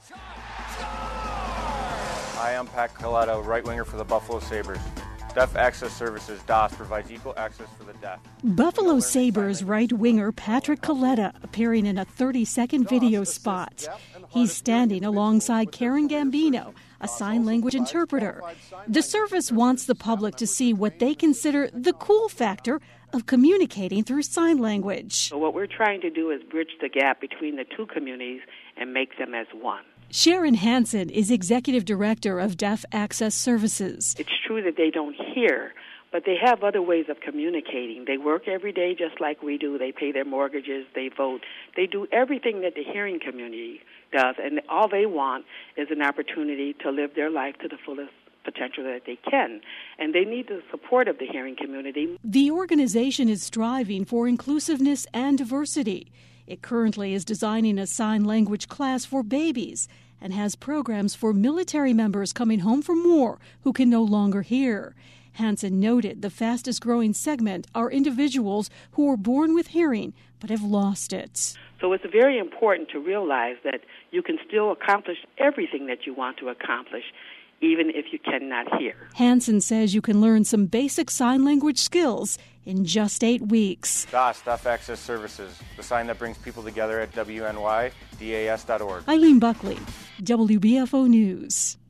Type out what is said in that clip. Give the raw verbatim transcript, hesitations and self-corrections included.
Hi, I'm Pat Coletta, right winger for the Buffalo Sabres. Deaf Access Services, D A S, provides equal access for the deaf. Buffalo Sabres right winger Patrick Coletta appearing in a thirty-second video spot. He's standing alongside Karen Gambino, a sign language interpreter. The service wants the public to see what they consider the cool factor of communicating through sign language. So what we're trying to do is bridge the gap between the two communities and make them as one. Sharon Hansen is Executive Director of Deaf Access Services. It's true that they don't hear, but they have other ways of communicating. They work every day just like we do. They pay their mortgages, they vote. They do everything that the hearing community does, and all they want is an opportunity to live their life to the fullest potential that they can, and they need the support of the hearing community. The organization is striving for inclusiveness and diversity. It currently is designing a sign language class for babies and has programs for military members coming home from war who can no longer hear. Hansen noted the fastest growing segment are individuals who were born with hearing but have lost it. So it's very important to realize that you can still accomplish everything that you want to accomplish, even if you cannot hear. Hansen says you can learn some basic sign language skills in just eight weeks. D A S, Deaf Access Services, the sign that brings people together at W N Y D A S dot org. Eileen Buckley, W B F O News.